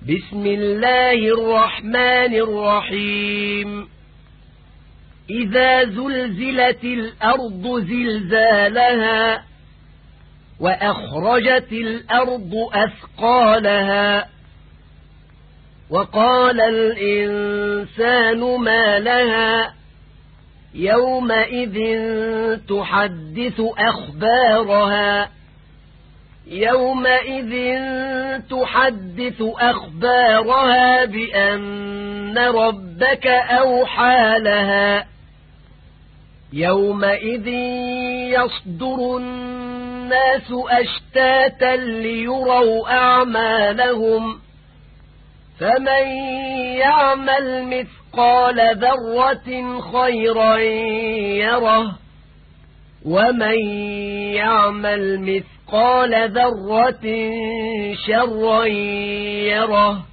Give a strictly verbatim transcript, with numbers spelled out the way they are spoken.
بسم الله الرحمن الرحيم إذا زلزلت الأرض زلزالها وأخرجت الأرض أثقالها وقال الإنسان ما لها يومئذ تحدث أخبارها يومئذ تحدث أخبارها بأن ربك أوحى لها يومئذ يصدر الناس أشتاتا ليروا أعمالهم فمن يعمل مثقال ذرة خيرا يره ومن يعمل مثقال ذرة شرا يره